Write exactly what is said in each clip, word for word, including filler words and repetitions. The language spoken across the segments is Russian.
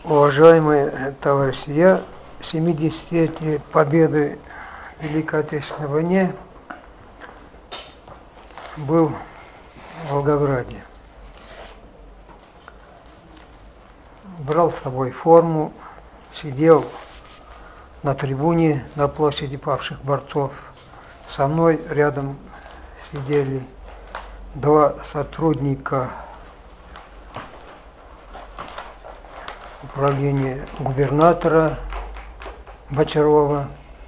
Уважаемые товарищи, я семидесятилетие победы в Великой Отечественной войне был в Волгограде. Брал с собой форму, сидел на трибуне на площади павших борцов. Со мной рядом сидели два сотрудника управления губернатора Бочарова.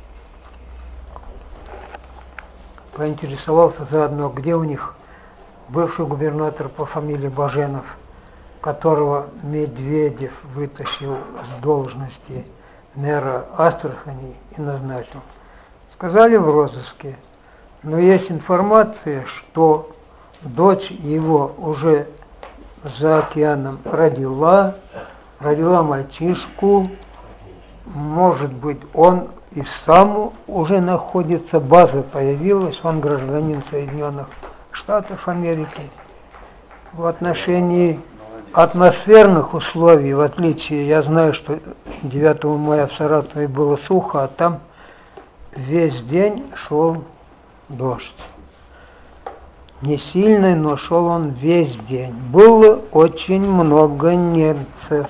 Поинтересовался заодно, где у них бывший губернатор по фамилии Баженов, которого Медведев вытащил с должности мэра Астрахани и назначил. Сказали в розыске, но есть информация, что дочь его уже за океаном родила, родила мальчишку, может быть, он и сам уже находится, база появилась, он гражданин Соединенных Штатов Америки. В отношении атмосферных условий, в отличие, я знаю, что девятого мая в Саратове было сухо, а там весь день шел дождь. Не сильный, но шел он весь день. Было очень много немцев.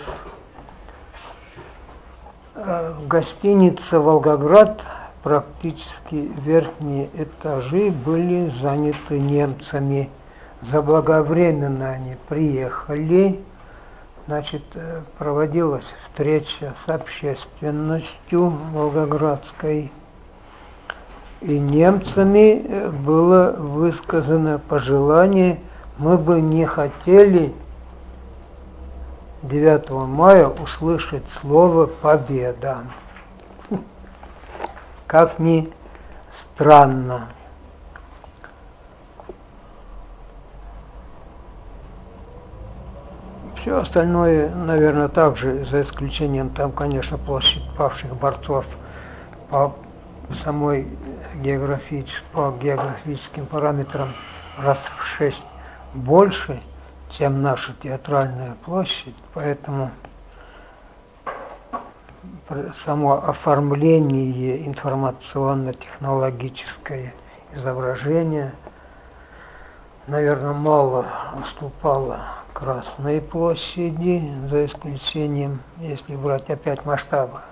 В гостинице «Волгоград» практически верхние этажи были заняты немцами. Заблаговременно они приехали. Значит, проводилась встреча с общественностью волгоградской. И немцами было высказано пожелание: мы бы не хотели девятого мая услышать слово «победа». Как ни странно. Все остальное, наверное, также, за исключением там, конечно, площадь павших борцов по самой географической, по географическим параметрам раз в шесть больше, чем наша театральная площадь, поэтому само оформление информационно-технологическое изображение, наверное, мало уступало Красной площади, за исключением, если брать опять масштаба.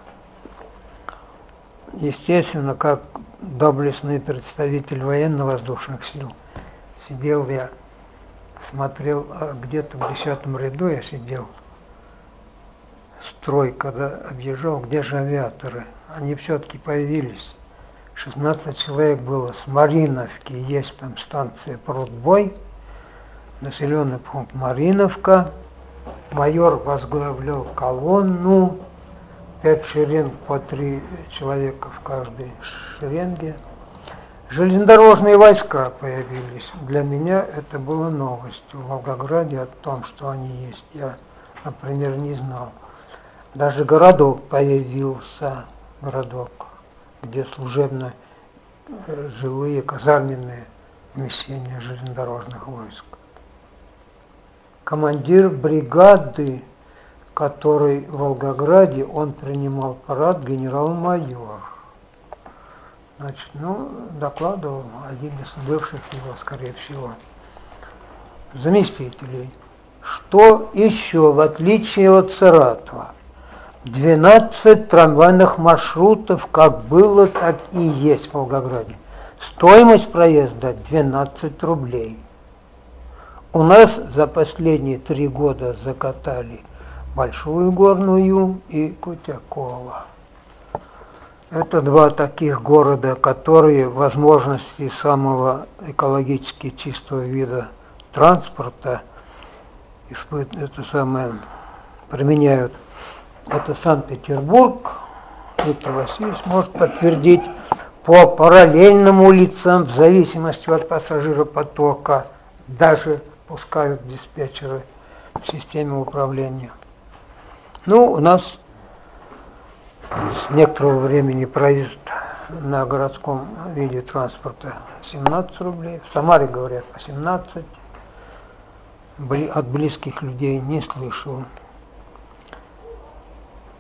Естественно, как доблестный представитель военно-воздушных сил, сидел я, смотрел, где-то в десятом ряду я сидел, строй, когда объезжал, где же авиаторы? Они все-таки появились. шестнадцать человек было с Мариновки, есть там станция Прудбой, населенный пункт Мариновка, майор возглавлял колонну, пять шеренг по три человека в каждой шеренге. Железнодорожные войска появились. Для меня это было новостью. В Волгограде о том, что они есть, я, например, не знал. Даже городок появился, городок, где служебно жилые казарменные помещения железнодорожных войск. Командир бригады, который в Волгограде, он принимал парад, генерал-майор. Значит, ну, докладывал один из бывших его, скорее всего, заместителей. Что еще, в отличие от Саратова? двенадцать трамвайных маршрутов, как было, так и есть в Волгограде. Стоимость проезда двенадцать рублей. У нас за последние три года закатали Большую Горную и Кутякова. Это два таких города, которые возможности самого экологически чистого вида транспорта это самое, применяют. Это Санкт-Петербург, Виктор Васильевич может подтвердить, по параллельным улицам, в зависимости от пассажиропотока, даже пускают диспетчеры в системе управления. Ну, у нас с некоторого времени проезд на городском виде транспорта семнадцать рублей. В Самаре говорят по семнадцать. От близких людей не слышал.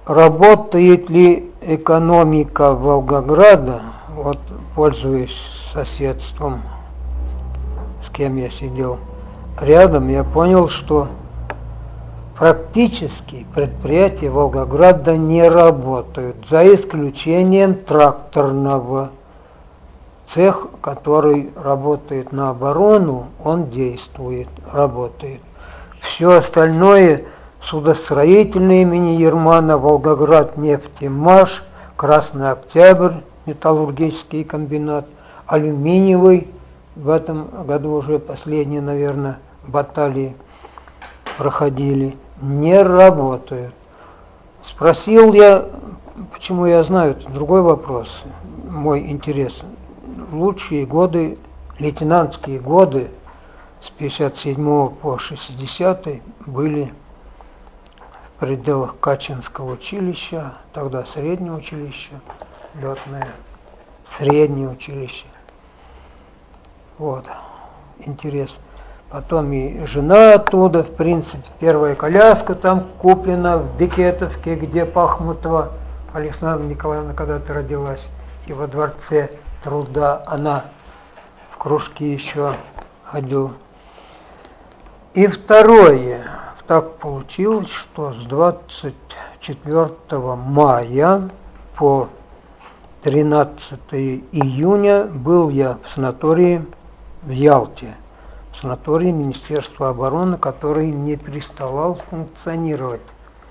работает ли экономика Волгограда, вот пользуясь соседством, с кем я сидел рядом, я понял, что практически предприятия Волгограда не работают, за исключением тракторного. Цех, который работает на оборону, он действует, работает. Все остальное судостроительное имени Ермана, Волгоград, Нефтемаш, Красный Октябрь, металлургический комбинат, алюминиевый, в этом году уже последние, наверное, баталии проходили, не работают. Спросил я, почему я знаю, это другой вопрос, мой интерес. Лучшие годы, лейтенантские годы с пятьдесят седьмого по шестидесятый были в пределах Качинского училища, тогда среднее училище, летное, среднее училище. Вот, интерес. Потом и жена оттуда, в принципе, первая коляска там куплена в Бекетовке, где Пахмутова Александра Николаевна когда-то родилась, и во Дворце Труда она в кружки еще ходила. И второе, так получилось, что с двадцать четвёртого мая по тринадцатое июня был я в санатории в Ялте, в санатории Министерства обороны, который не переставал функционировать.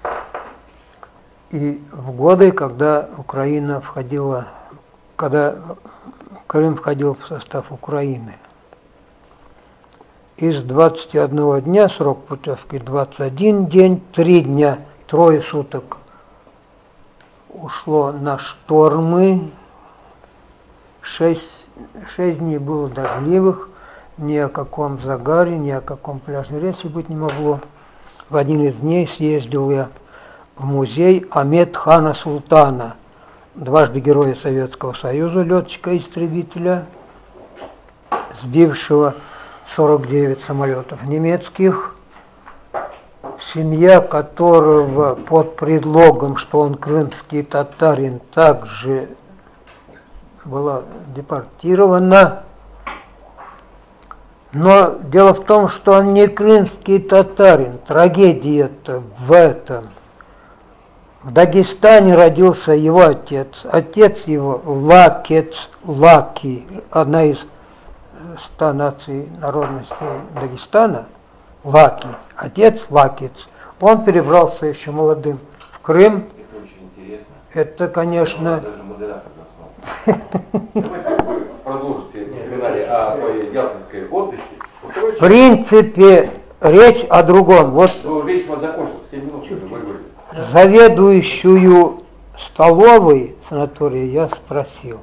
И в годы, когда Украина входила, когда Крым входил в состав Украины. Из двадцати одного дня срок путевки двадцать один день, три дня, трое суток ушло на штормы, шесть, шесть дней было дождливых, ни о каком загаре, ни о каком пляжной речи быть не могло. В один из дней съездил я в музей Ахмед Хана Султана, дважды Героя Советского Союза, летчика-истребителя, сбившего сорок девять самолетов немецких, семья которого под предлогом, что он крымский татарин, также была депортирована. Но дело в том, что он не крымский татарин. Трагедия-то в этом. В Дагестане родился его отец. Отец его Лакец, Лаки, одна из ста наций народностей Дагестана, Лаки, отец Лакец. Он перебрался еще молодым в Крым. Это очень интересно. Это, конечно... Даже модератор заснул. Давайте вы продолжите вспоминали о своей ялтинской отдыхе. В принципе, речь о другом. Вот речь у вас закончилась, семь минут уже выговорили. Заведующую столовой санатория я спросил.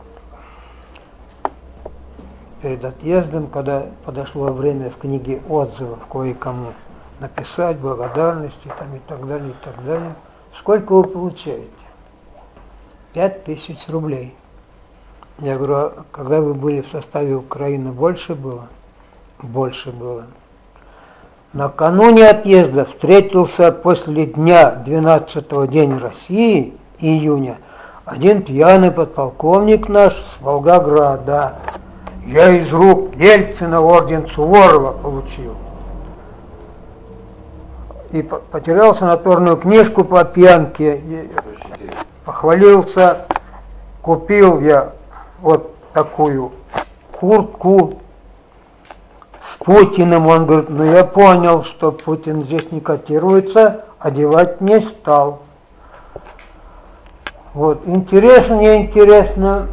Перед отъездом, когда подошло время в книге отзывов кое-кому написать благодарности там, и так далее, и так далее. Сколько вы получаете? Пять тысяч рублей. Я говорю, а когда вы были в составе Украины, больше было? Больше было. Накануне отъезда встретился после дня двенадцатого день России, июня, один пьяный подполковник наш с Волгограда. Я из рук Ельцина орден Суворова получил. И потерял санаторную книжку по пьянке. Похвалился, купил я вот такую куртку с Путиным. Он говорит, ну я понял, что Путин здесь не котируется, одевать не стал. Вот, интересно, неинтересно,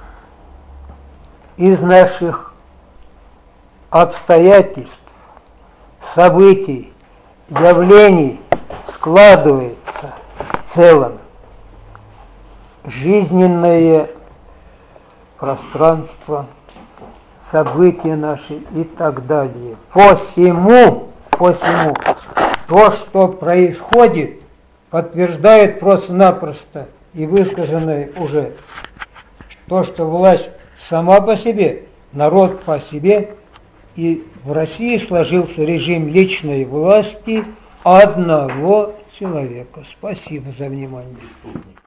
из наших обстоятельств, событий, явлений складывается в целом жизненное пространство, события наши и так далее. Посему, посему, то, что происходит, подтверждает просто-напросто и высказанное уже, то, что власть сама по себе, народ по себе, и в России сложился режим личной власти одного человека. Спасибо за внимание. Преступник.